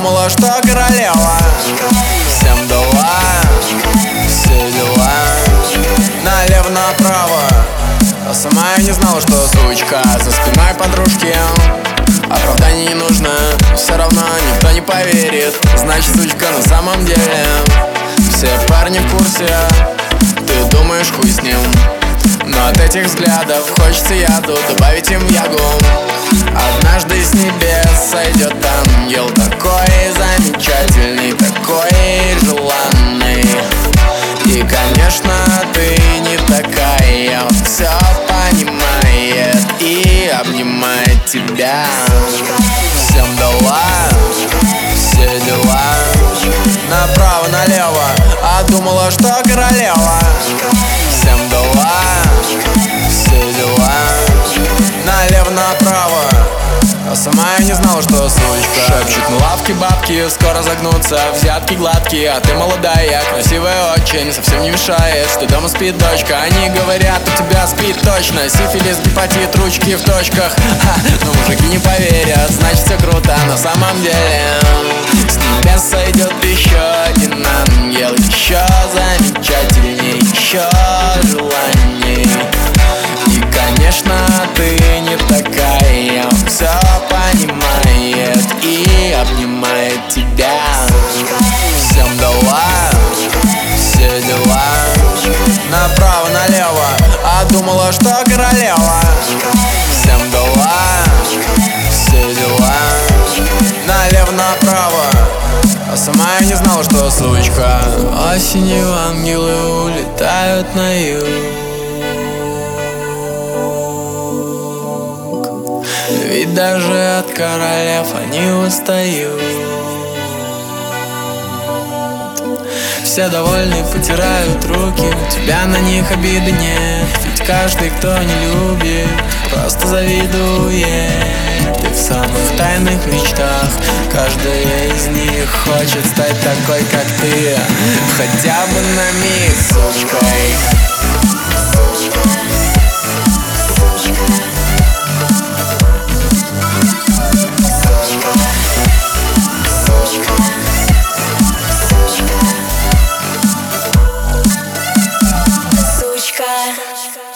думала, что королева всем дала все дела налево-направо, а сама я не знала, что сучка за спиной подружки. Оправданий не нужно, все равно никто не поверит. Значит, сучка на самом деле. Все парни в курсе, ты думаешь, хуй с ним. Но от этих взглядов хочется яду добавить им ягу. Однажды с небес сойдет ангел, такой замечательный, такой желанный. И, конечно, ты не такая, он все понимает и обнимает тебя. Всем дала все дела направо-налево, а думала, что королева всем дала все дела налево-направо, а сама я не знала, что сучка. Шепчет на лавке бабки, скоро загнутся, взятки гладкие. А ты молодая, красивая очень, совсем не мешает, что дома спит дочка. Они говорят, у тебя спит точно сифилис, гепатит, ручки в точках. Но мужики не поверят, значит все круто на самом деле. С небес сойдет еще один ангел, еще замечательней, еще желаний. И, конечно, ты не такая, он все понимает и обнимает тебя. Всем дала все дела направо-налево, а думала, что королева всем дала все дела налево-направо, а сама я не знала, что сучка. Осенью ангелы улетают на юг, ведь даже от королев они устают. Все довольны, потирают руки, у тебя на них обиды нет. Ведь каждый, кто не любит, просто завидует. Ты в самых тайных мечтах, каждая из них хочет стать такой, как ты, хотя бы на миг сучкой. Сучка.